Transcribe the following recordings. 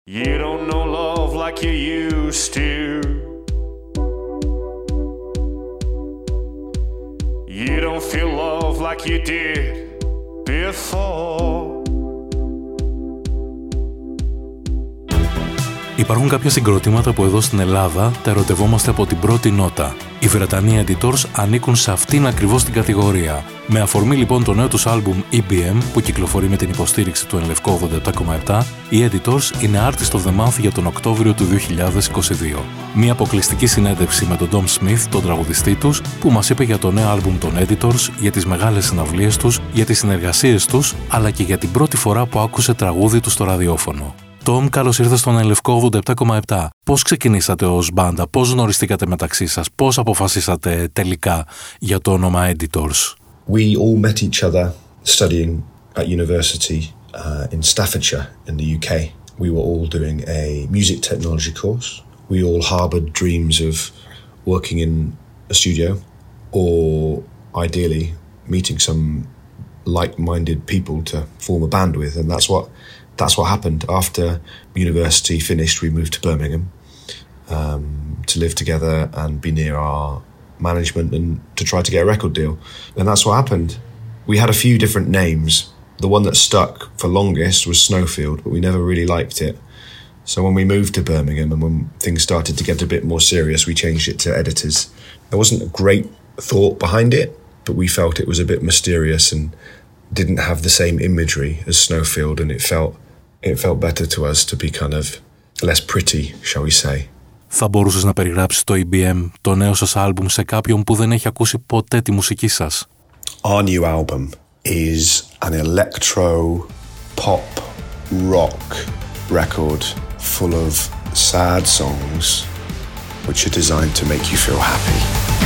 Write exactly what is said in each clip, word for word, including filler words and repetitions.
You don't know love like you used to. You don't feel love like you did before. Υπάρχουν κάποια συγκροτήματα που εδώ στην Ελλάδα τα ερωτευόμαστε από την πρώτη νότα. Οι Βρετανοί Editors ανήκουν σε αυτήν ακριβώς την κατηγορία. Με αφορμή λοιπόν το νέο τους άλμπουμ ι μπι εμ που κυκλοφορεί με την υποστήριξη του Ενλευκό ογδόντα επτά κόμμα επτά, οι Editors είναι Artist of the Month για τον Οκτώβριο του δύο χιλιάδες είκοσι δύο. Μια αποκλειστική συνέντευξη με τον Dom Smith, τον τραγουδιστή τους, που μας είπε για το νέο άλμπουμ των Editors, για τις μεγάλες συναυλίες τους, για τις συνεργασίες τους, αλλά και για την πρώτη φορά που άκουσε τραγούδι του στο ραδιόφωνο. Τόμ, καλώς ήρθες στον Ενλευκό ογδόντα επτά κόμμα επτά. Πώς ξεκινήσατε ως μπάντα, πώς γνωριστήκατε μεταξύ σας, πώς αποφασίσατε τελικά για το όνομα Editors? We all met each other studying at university uh, in Staffordshire in the U K. We were all doing a music technology course. We all harbored dreams of working in a studio or ideally meeting some like-minded people to form a band with, and that's what That's what happened. After university finished, we moved to Birmingham um, to live together and be near our management and to try to get a record deal. And that's what happened. We had a few different names. The one that stuck for longest was Snowfield, but we never really liked it. So when we moved to Birmingham and when things started to get a bit more serious, we changed it to Editors. There wasn't a great thought behind it, but we felt it was a bit mysterious and didn't have the same imagery as Snowfield, and it felt It felt better to us to be kind of less pretty, shall we say. Θα μπορούσες να περιγράψεις το ι μπι εμ, το νέο σας άλμπουμ, σε κάποιον που δεν έχει ακούσει ποτέ τη μουσική σας? Our new album is an electro pop rock record full of sad songs which are designed to make you feel happy.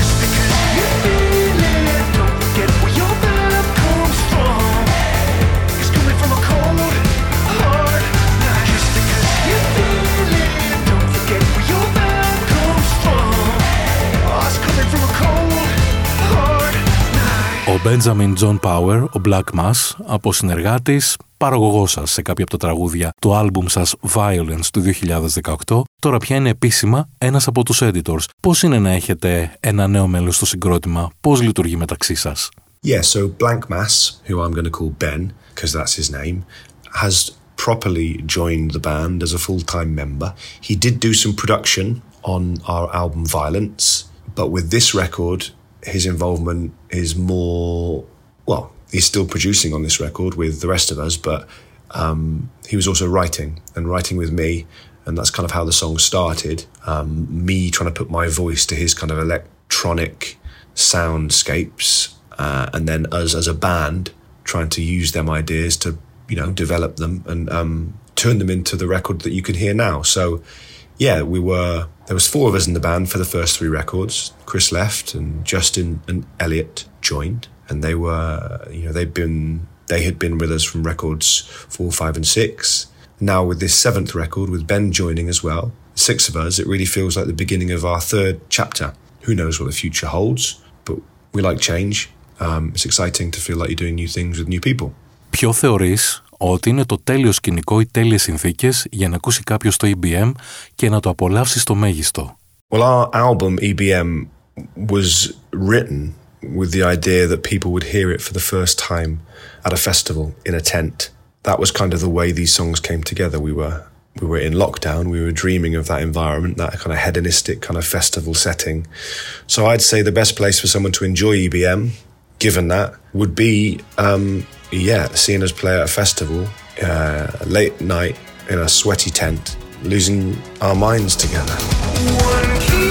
Ο Benjamin John Power, ο Black Mass, από συνεργάτης, παραγωγός σας σε κάποια από τα τραγούδια του άλμπουμ σας Violence του δύο χιλιάδες δεκαοκτώ, τώρα πια είναι επίσημα ένας από τους Editors. Πώς είναι να έχετε ένα νέο μέλος στο συγκρότημα, πώς λειτουργεί μεταξύ σας? Yeah, so Blank Mass, who I'm going to call Ben, because that's his name, has properly joined the band as a full-time member. He did do some production on our album Violence, but with this record, his involvement is more, well, he's still producing on this record with the rest of us, but um, he was also writing and writing with me, and that's kind of how the song started. Um, me trying to put my voice to his kind of electronic soundscapes, uh, and then us as a band trying to use them ideas to, you know, develop them and um, turn them into the record that you can hear now. So, yeah, we were, there was four of us in the band for the first three records. Chris left and Justin and Elliot joined, and they were, you know, they'd been, they had been with us from records four, five and six. Now with this seventh record, with Ben joining as well, six of us, it really feels like the beginning of our third chapter. Who knows what the future holds, but we like change. Um, it's exciting to feel like you're doing new things with new people. Ποιο θεωρείς ότι είναι το τέλειο σκηνικό ή τέλειες συνθήκες για να ακούσει κάποιος το ι μπι εμ και να το απολαύσει στο μέγιστο? Well, our album ι μπι εμ was written with the idea that people would hear it for the first time at a festival in a tent. That was kind of the way these songs came together. We were we were in lockdown. We were dreaming of that environment, that kind of hedonistic kind of festival setting. So I'd say the best place for someone to enjoy ι μπι εμ, given that, would be um, yeah, seeing us play at a festival, uh, late at night in a sweaty tent, losing our minds together. One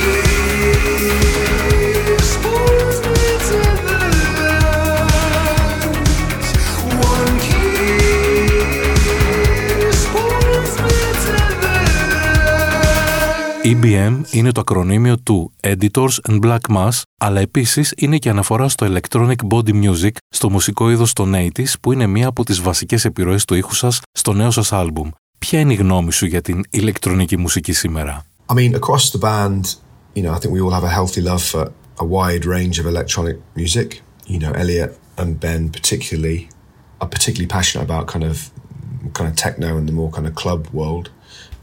kiss pulls me to the lights. One kiss pulls me to the lights. ι μπι εμ είναι το ακρονίμιο του Editors and Black Mass, αλλά επίσης είναι και αναφορά στο Electronic Body Music, στο μουσικό είδος των ογδόντα, που είναι μία από τις βασικές επιρροές του ήχου σας στο νέο σας άλμπουμ. Ποια είναι η γνώμη σου για την ηλεκτρονική μουσική σήμερα? I mean, across the band, you know, I think we all have a healthy love for a wide range of electronic music. You know, Elliot and Ben particularly are particularly passionate about kind of kind of techno and the more kind of club world.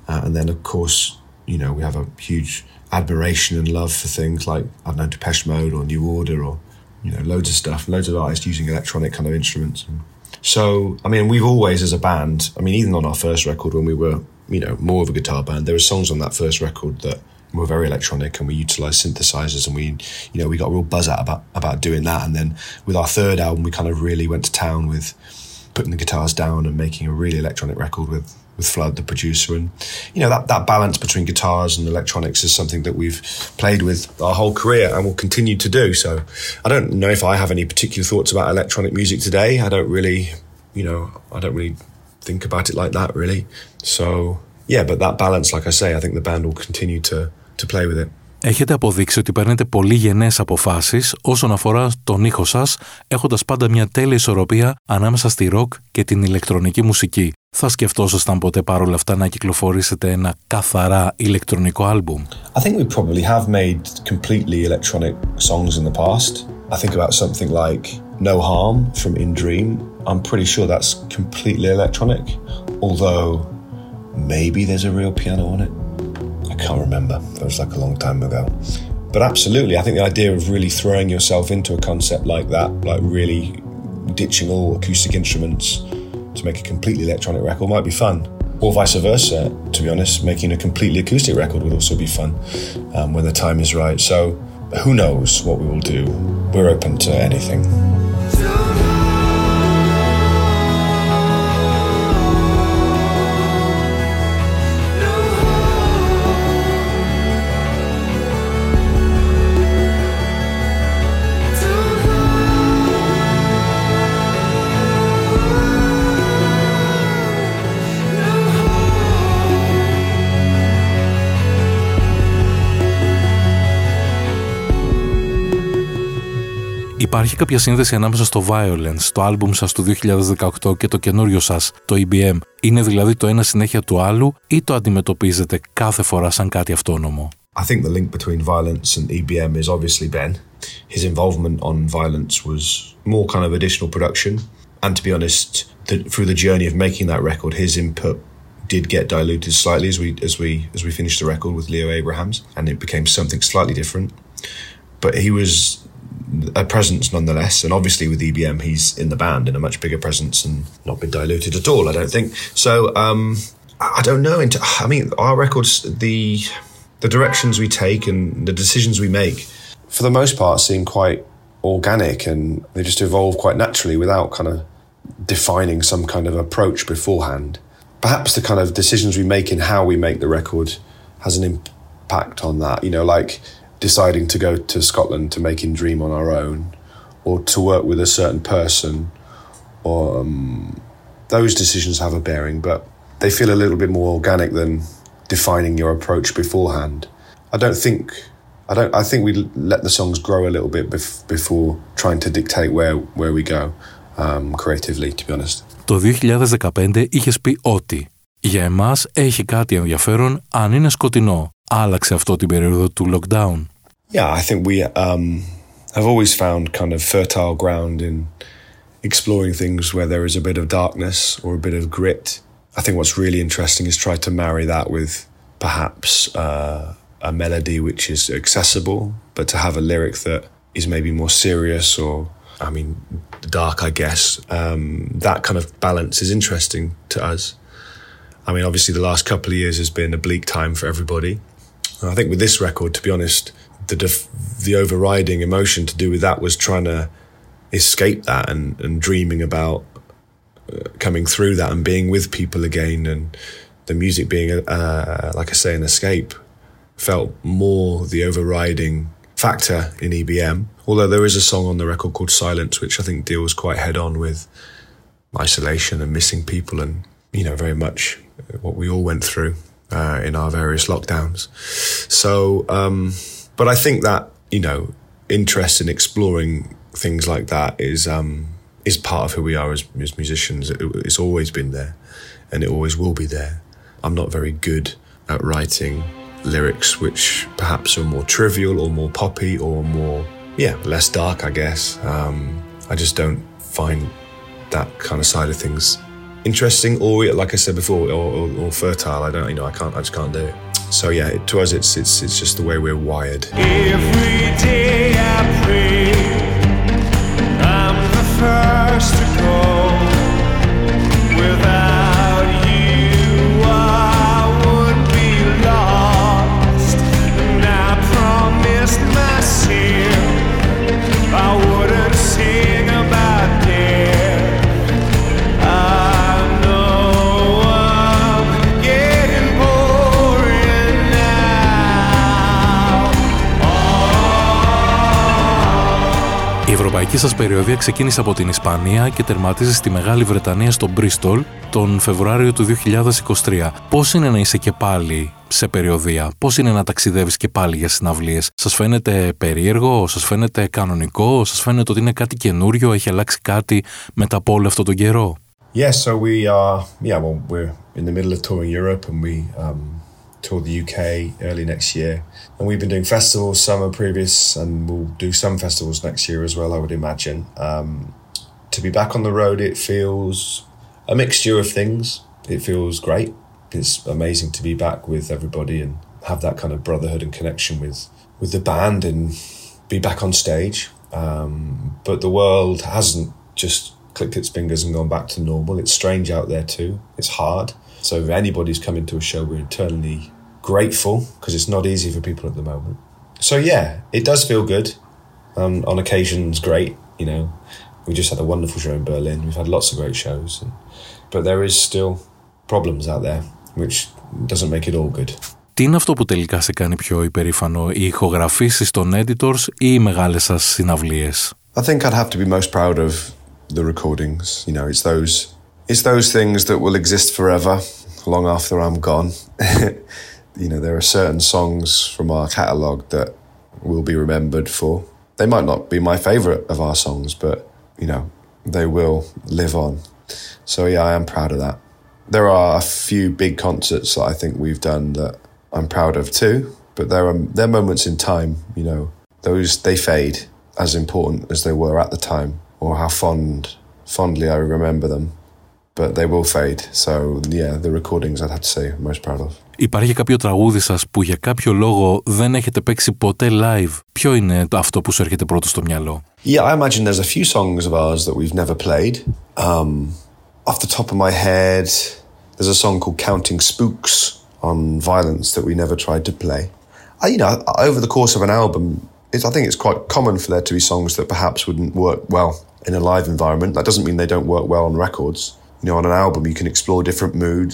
Uh, and then, of course, you know, we have a huge admiration and love for things like, I don't know, Depeche Mode or New Order or, you know, loads of stuff, loads of artists using electronic kind of instruments. And so, I mean, we've always, as a band, I mean, even on our first record when we were, you know, more of a guitar band, there were songs on that first record that were very electronic, and we utilised synthesizers, and we, you know, we got a real buzz out about, about doing that. And then with our third album, we kind of really went to town with putting the guitars down and making a really electronic record with, with Flood, the producer. And, you know, that, that balance between guitars and electronics is something that we've played with our whole career and will continue to do. So I don't know if I have any particular thoughts about electronic music today. I don't really, you know, I don't really think about it like that, really. So, yeah, but that balance, like I say, I think the band will continue to, to play with it. Έχετε αποδείξει ότι παίρνετε πολύ γενναίες αποφάσεις όσον αφορά τον ήχο σας, έχοντας πάντα μια τέλεια ισορροπία ανάμεσα στη ροκ και την ηλεκτρονική μουσική. Θα σκεφτόσασταν ποτέ παρόλα αυτά να κυκλοφορήσετε ένα καθαρά ηλεκτρονικό άλμπουμ? I think we probably have made completely electronic songs in the past. I think about something like No Harm from In Dream. I'm pretty sure that's completely electronic, although maybe there's a real piano on it. I can't remember. That was like a long time ago. But absolutely, I think the idea of really throwing yourself into a concept like that, like really ditching all acoustic instruments to make a completely electronic record might be fun. Or vice versa, to be honest, making a completely acoustic record would also be fun um, when the time is right. So who knows what we will do. We're open to anything. Υπάρχει κάποια σύνδεση ανάμεσα στο Violence, το άλμπουμ σας του δύο χιλιάδες δεκαοκτώ και το καινούριο σας, το ι μπι εμ? Είναι δηλαδή το ένα συνέχεια του άλλου ή το αντιμετωπίζετε κάθε φορά σαν κάτι αυτόνομο? I think the link between Violence and E B M is obviously Ben. His involvement on Violence was more kind of additional production. And to be honest, the, through the journey of making that record, his input did get diluted slightly as we as we as we finished the record with Leo Abrahams, and it became something slightly different. But he was a presence nonetheless, and obviously with E B M he's in the band in a much bigger presence and not been diluted at all, I don't think. So um, I don't know. I mean, our records, the the directions we take and the decisions we make, for the most part, seem quite organic, and they just evolve quite naturally without kind of defining some kind of approach beforehand. Perhaps the kind of decisions we make in how we make the record has an impact on that. You know, like deciding to go to Scotland to make In Dream on our own, or to work with a certain person, or um, those decisions have a bearing, but they feel a little bit more organic than defining your approach beforehand. I don't think, I don't, I think we let the songs grow a little bit bef- before trying to dictate where, where we go um, creatively, to be honest. Το δύο χιλιάδες δεκαπέντε είχες πει ότι για εμάς έχει κάτι ενδιαφέρον αν είναι σκοτεινό. Άλλαξε αυτό την περίοδο του lockdown? Yeah, I think we um, have always found kind of fertile ground in exploring things where there is a bit of darkness or a bit of grit. I think what's really interesting is try to marry that with perhaps uh, a melody which is accessible, but to have a lyric that is maybe more serious or, I mean, dark, I guess. Um, that kind of balance is interesting to us. I mean, obviously the last couple of years has been a bleak time for everybody. I think with this record, to be honest, the def- the overriding emotion to do with that was trying to escape that and, and dreaming about uh, coming through that and being with people again, and the music being, uh, like I say, an escape felt more the overriding factor in E B M. Although there is a song on the record called Silence, which I think deals quite head on with isolation and missing people, and, you know, very much what we all went through uh, in our various lockdowns. So, um, but I think that, you know, interest in exploring things like that is um, is part of who we are as, as musicians. It, it's always been there, and it always will be there. I'm not very good at writing lyrics which perhaps are more trivial or more poppy or more, yeah, less dark, I guess. Um, I just don't find that kind of side of things interesting, or like I said before, or, or, or fertile. I don't, you know, I can't, I just can't do it. So yeah, it, to us, it's it's it's just the way we're wired. Every day I pray, I'm the first to go. Without you, I would be lost. And I promised myself I wouldn't sing about death. I know I'm getting boring now. Oh. Η ευρωπαϊκή σας περιοδεία ξεκίνησε από την Ισπανία και τερματίζει στη Μεγάλη Βρετανία στο Μπρίστολ τον Φεβρουάριο του δύο χιλιάδες είκοσι τρία. Πώς είναι να είσαι και πάλι σε περιοδεία, πώς είναι να ταξιδεύεις και πάλι για συναυλίες? Σας φαίνεται περίεργο, σας φαίνεται κανονικό, σας φαίνεται ότι είναι κάτι καινούριο, έχει αλλάξει κάτι μετά από όλο αυτόν τον καιρό? Yeah, so we are, yeah, well, we're in the middle of touring Europe and we um, tour the U K early next year. And we've been doing festivals summer previous and we'll do some festivals next year as well, I would imagine. Um, to be back on the road, it feels a mixture of things. It feels great. It's amazing to be back with everybody and have that kind of brotherhood and connection with, with the band and be back on stage. Um, but the world hasn't just clicked its fingers and gone back to normal. It's strange out there too. It's hard. So if anybody's coming to a show, we're eternally grateful because it's not easy for people at the moment. So yeah, it does feel good. Um, on occasions, great. You know, we just had a wonderful show in Berlin. We've had lots of great shows, and, but there is still problems out there, which doesn't make it all good. Τι είναι αυτό που τελικά σε κάνει πιο υπερήφανο, οι ηχογραφήσεις των editors ή οι μεγάλες σας συναυλίες? I think I'd have to be most proud of the recordings. You know, it's those, it's those things that will exist forever, long after I'm gone. You know, there are certain songs from our catalogue that will be remembered for. They might not be my favourite of our songs, but, you know, they will live on. So yeah, I am proud of that. There are a few big concerts that I think we've done that I'm proud of too, but there are there are moments in time, you know, those, they fade as important as they were at the time, or how fond, fondly I remember them, but they will fade. So yeah, the recordings I'd have to say I'm most proud of. Υπάρχει κάποιο τραγούδι σας που για κάποιο λόγο δεν έχετε παίξει ποτέ live? Ποιο είναι αυτό που σου έρχεται πρώτο στο μυαλό? Yeah, I imagine there's a few songs of ours that we've never played. Um, off the top of my head, there's a song called Counting Spooks on Violence that we never tried to play. I, you know, over the course of an album, it's, I think it's quite common for there to be songs that perhaps wouldn't work well in a live environment. That doesn't mean they don't work well on records. You know, on an album you can explore different moods,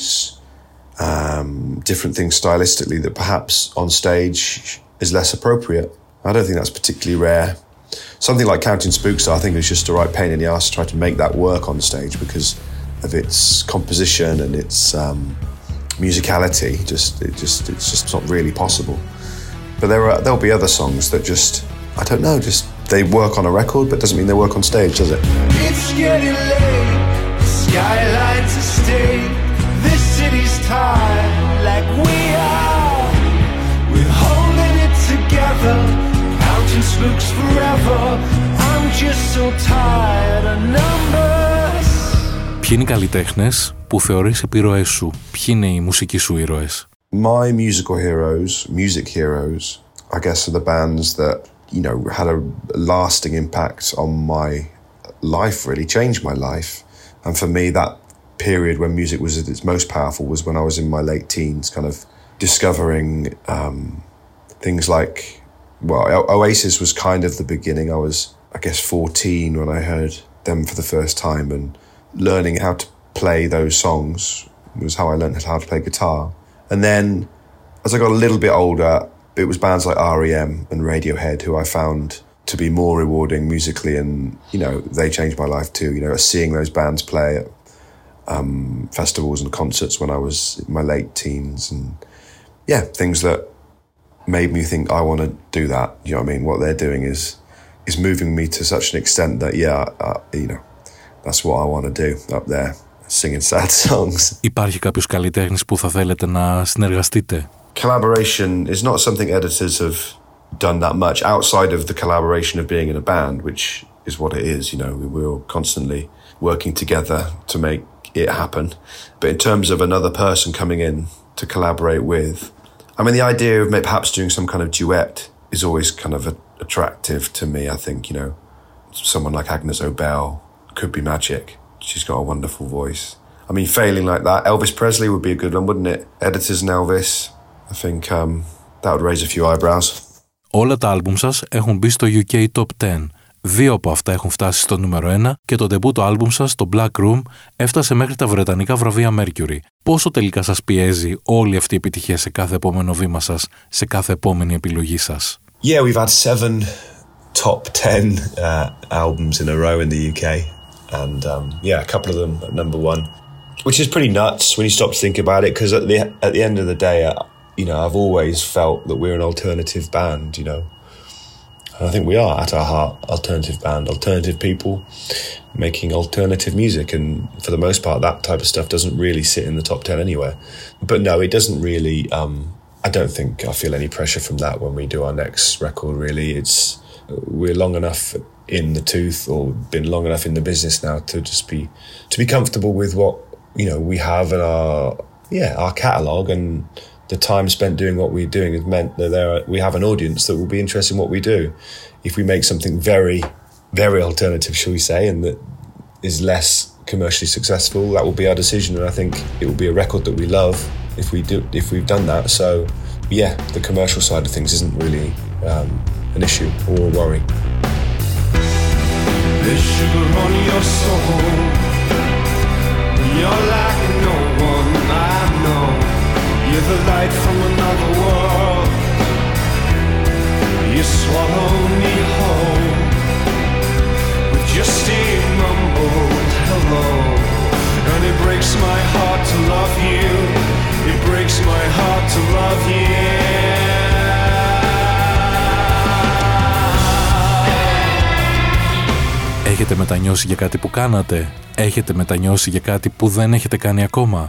um, different things stylistically that perhaps on stage is less appropriate. I don't think that's particularly rare. Something like Counting Spooks, I think, is just a right pain in the ass to try to make that work on stage because of its composition and its um, musicality. Just, it just, it's just not really possible. But there are, there'll be other songs that just, I don't know, just they work on a record, but doesn't mean they work on stage, does it? It's getting late, the skylights are stayed, this city's tired like we are. We're holding it together, counting spooks forever. I'm just so tired of numbers. Ποιοι είναι οι καλλιτέχνες που θεωρείς επιρροές σου? Ποιοι είναι οι μουσικοί σου ήρωες? My musical heroes, music heroes, I guess are the bands that, you know, had a lasting impact on my life, really changed my life. And for me, that period when music was at its most powerful was when I was in my late teens, kind of discovering um, things like, well, Oasis was kind of the beginning. I was, I guess, fourteen when I heard them for the first time, and learning how to play those songs was how I learned how to play guitar. And then as I got a little bit older, it was bands like R E M and Radiohead who I found to be more rewarding musically, and, you know, they changed my life too. You know, seeing those bands play at um, festivals and concerts when I was in my late teens, and yeah, things that made me think I want to do that. You know what I mean? What they're doing is is moving me to such an extent that, yeah, uh, you know, that's what I want to do up there, singing sad songs. Υπάρχει κάποιος καλλιτέχνης που θα θέλετε να συνεργαστείτε? Collaboration is not something editors have done that much outside of the collaboration of being in a band, which is what it is. You know, we're constantly working together to make it happen. But in terms of another person coming in to collaborate with, I mean, the idea of perhaps doing some kind of duet is always kind of attractive to me. I think, you know, someone like Agnes Obel could be magic. She's got a wonderful voice. I mean, failing like that, Elvis Presley would be a good one, wouldn't it? Editors and Elvis. I think um, that would raise a few eyebrows. Όλα τα άλμπουμ σας έχουν μπει στο γιου κέι Top δέκα. Δύο από αυτά έχουν φτάσει στο νούμερο ένα και το ντεμπούτο άλμπουμ σας, το Black Room, έφτασε μέχρι τα βρετανικά βραβεία Mercury. Πόσο τελικά σας πιέζει όλη αυτή η επιτυχία σε κάθε επόμενο βήμα σας, σε κάθε επόμενη επιλογή σας? Yeah, we've had seven top ten uh, albums in a row in the U K. And um, yeah, a couple of them at number one, which is pretty nuts when you stop to think about it, because at the, at the end of the day, uh, you know, I've always felt that we're an alternative band, you know. And I think we are, at our heart, alternative band, alternative people making alternative music. And for the most part, that type of stuff doesn't really sit in the top ten anywhere. But no, it doesn't really, um, I don't think I feel any pressure from that when we do our next record, really. It's, we're long enough in the tooth, or been long enough in the business now to just be, to be comfortable with what, you know, we have in our, yeah, our catalogue, and the time spent doing what we're doing has meant that there are, we have an audience that will be interested in what we do. If we make something very, very alternative, shall we say, and that is less commercially successful, that will be our decision. And I think it will be a record that we love if we do, if we've done that. So yeah, the commercial side of things isn't really um, an issue or a worry. There's sugar on your soul. You're like no one I know. You're the light from another world. You swallow me whole with just a mumbled hello. And it breaks my heart to love you. It breaks my heart to love you. Έχετε μετανιώσει για κάτι που κάνατε? Έχετε μετανιώσει για κάτι που δεν έχετε κάνει ακόμα?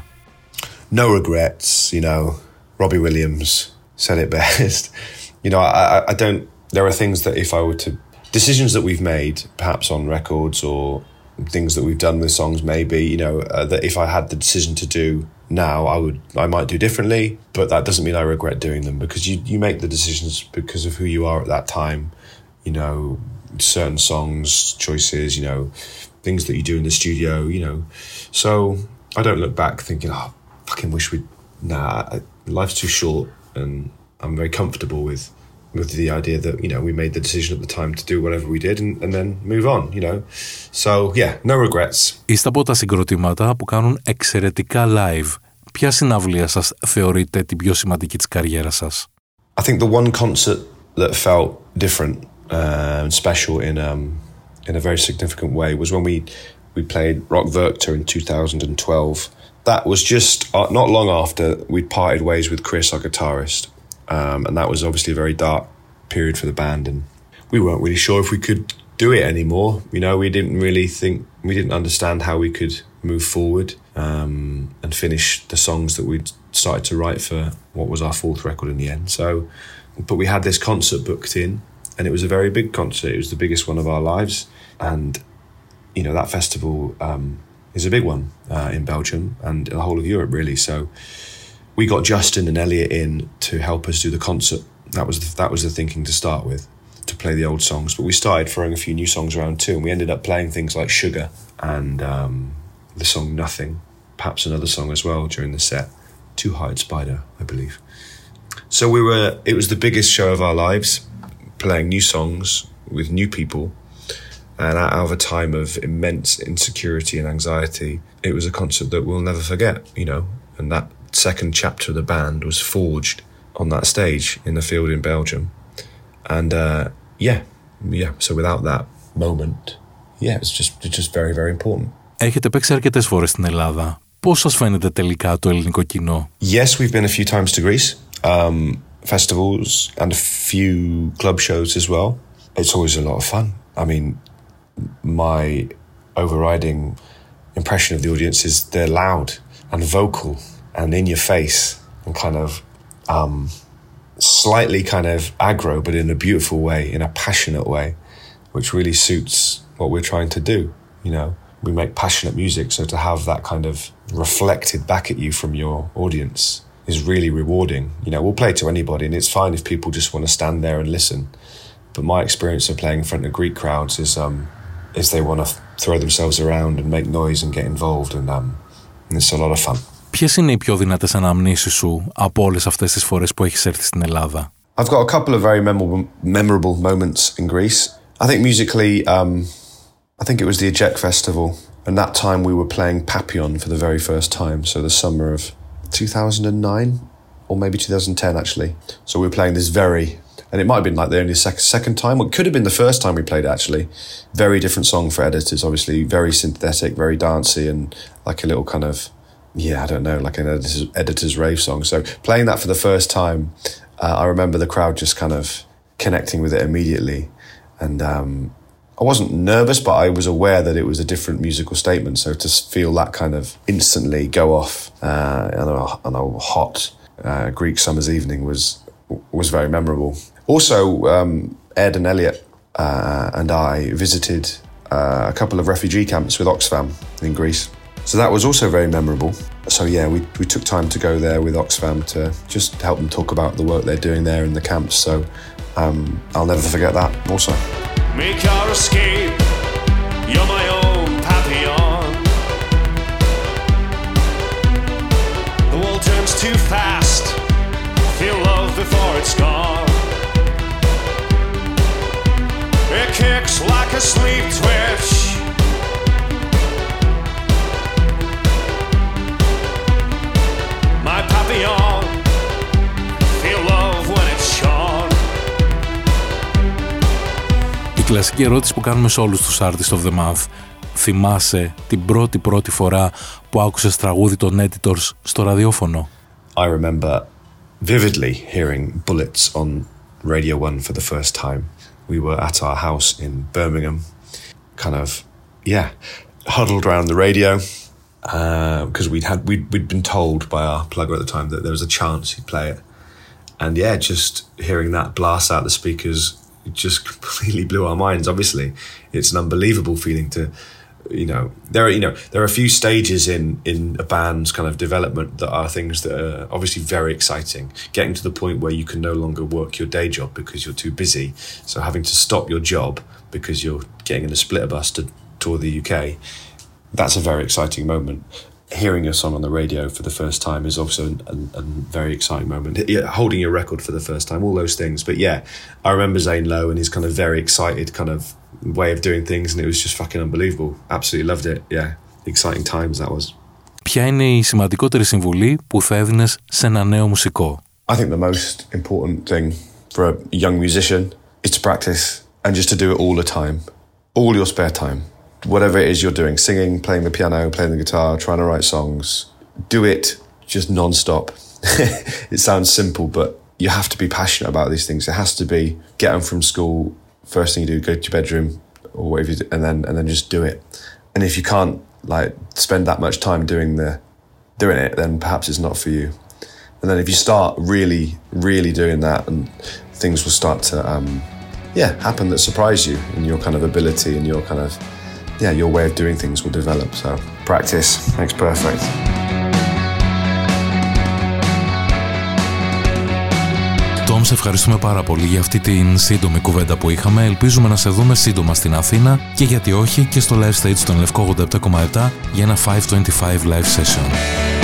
No regrets, you know. Robbie Williams said it best. You know, I, I don't, there are things that if I were to, decisions that we've made, perhaps on records or things that we've done with songs maybe, you know, uh, that if I had the decision to do now, I would, I might do differently, but that doesn't mean I regret doing them, because you, you make the decisions because of who you are at that time, you know, certain songs, choices, you know, things that you do in the studio, you know. So I don't look back thinking, oh, fucking wish we'd, nah, life's too short, and I'm very comfortable with with the idea that, you know, we made the decision at the time to do whatever we did and, and then move on, you know. So yeah, no regrets. Είστε από τα συγκροτήματα που κάνουν εξαιρετικά live. Ποια συναυλία σας θεωρείτε την πιο σημαντική της καριέρας σας? I think the one concert that felt different uh, and special in um, in a very significant way was when we we played Rock Werchter in two thousand twelve. That was just uh, not long after we'd parted ways with Chris, our guitarist. Um, and that was obviously a very dark period for the band, and we weren't really sure if we could do it anymore. You know, we didn't really think, we didn't understand how we could move forward um, and finish the songs that we'd started to write for what was our fourth record in the end. So, but we had this concert booked in, and it was a very big concert. It was the biggest one of our lives, and you know, that festival um, is a big one uh, in Belgium and the whole of Europe, really. So we got Justin and Elliot in to help us do the concert. That was the, that was the thinking to start with, to play the old songs. But we started throwing a few new songs around too, and we ended up playing things like Sugar and um, the song Nothing, perhaps another song as well during the set, Two-Eyed Spider, I believe. So we were. It was the biggest show of our lives, playing new songs with new people, and out of a time of immense insecurity and anxiety, it was a concert that we'll never forget. You know, and that second chapter of the band was forged on that stage in the field in Belgium. And uh, yeah, yeah, so without that moment, yeah, it's just, it's just very, very important. Έχετε παίξει αρκετές φορές στην Ελλάδα. Πώς σας φαίνεται τελικά το ελληνικό κοινό? Yes, we've been a few times to Greece, um, festivals and a few club shows as well. It's always a lot of fun. I mean, my overriding impression of the audience is they're loud and vocal and in your face and kind of um, slightly kind of aggro, but in a beautiful way, in a passionate way, which really suits what we're trying to do, you know. we make passionate music, so to have that kind of reflected back at you from your audience is really rewarding. You know, we'll play to anybody, and it's fine if people just want to stand there and listen. But my experience of playing in front of Greek crowds is um, is they want to throw themselves around and make noise and get involved, and, um, and it's a lot of fun. Ποιες είναι οι πιο δυνατές αναμνήσεις σου από όλες αυτές τις φορές που έχεις έρθει στην Ελλάδα? I've got a couple of very memorable, memorable moments in Greece. I think musically, um, I think it was the Eject Festival. And that time we were playing Papillon for the very first time. So the summer of two thousand nine, or maybe two thousand ten actually. So we were playing this very, and it might have been like the only sec- second time, or it could have been the first time we played it actually. Very different song for editors, obviously. Very synthetic, very dancey, and like a little kind of, yeah, I don't know, like an editor's, editor's rave song. So playing that for the first time, uh, I remember the crowd just kind of connecting with it immediately. And um, I wasn't nervous, but I was aware that it was a different musical statement. So to feel that kind of instantly go off uh, on, a, on a hot uh, Greek summer's evening was was very memorable. Also, um, Ed and Elliot uh, and I visited uh, a couple of refugee camps with Oxfam in Greece. So that was also very memorable. So yeah, we, we took time to go there with Oxfam to just help them talk about the work they're doing there in the camps. So um, I'll never forget that also. Make your escape, you're my own Papillon. The world turns too fast, feel love before it's gone. It kicks like a sleep twitch. My Papillon, feel love when it's shone. Η κλασική ερώτηση που κάνουμε σε όλους τους Artist of the Month. Θυμάσαι την πρώτη πρώτη φορά που άκουσες τραγούδι των Editors στο ραδιόφωνο? I remember vividly hearing Bullets on Radio one for the first time. We were at our house in Birmingham, kind of, yeah, huddled around the radio, because uh, we'd had we'd we'd been told by our plugger at the time that there was a chance he'd play it, and yeah, just hearing that blast out the speakers, it just completely blew our minds. Obviously, it's an unbelievable feeling to, you know, there are you know there are a few stages in in a band's kind of development that are things that are obviously very exciting. Getting to the point where you can no longer work your day job because you're too busy, so having to stop your job because you're getting in a splitter bus to tour the U K. That's a very exciting moment. Hearing your song on the radio for the first time is also a, a very exciting moment. Yeah, holding your record for the first time, all those things. But yeah, I remember Zane Lowe and his kind of very excited kind of way of doing things, and it was just fucking unbelievable. Absolutely loved it. Yeah, exciting times that was. Ποια είναι η σημαντικότερη συμβουλή που θα έδινες σε ένα νέο μουσικό? I think the most important thing for a young musician is to practice and just to do it all the time, all your spare time. Whatever it is you're doing, singing, playing the piano, playing the guitar, trying to write songs, do it just non-stop. It sounds simple, but you have to be passionate about these things. It has to be get home from school, first thing you do, go to your bedroom or whatever you do, and then and then just do it. And if you can't like spend that much time doing the doing it, then perhaps it's not for you. And then if you start really, really doing that, and things will start to um, yeah, happen that surprise you in your kind of ability and your kind of yeah, your way of doing things will develop. So practice makes perfect. Τόμ, σε ευχαριστούμε πάρα πολύ για αυτή την σύντομη κουβέντα που είχαμε. Ελπίζουμε να σε δούμε σύντομα στην Αθήνα και γιατί όχι και στο live stage των Λευκό ογδόντα επτά κόμμα επτά για ένα πεντακόσια είκοσι πέντε live session.